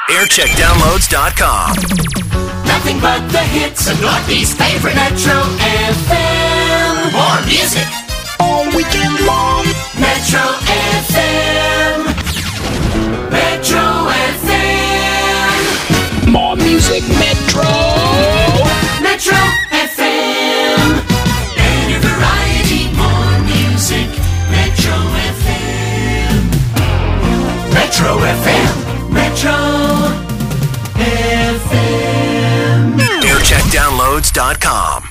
Aircheckdownloads.com. Nothing but the hits, the Northeast favorite Metro FM. More music all weekend long. Metro FM. Metro FM. More music, Metro. Metro FM. Better variety, more music. Metro FM. Metro FM. Metro FM. Aircheckdownloads.com.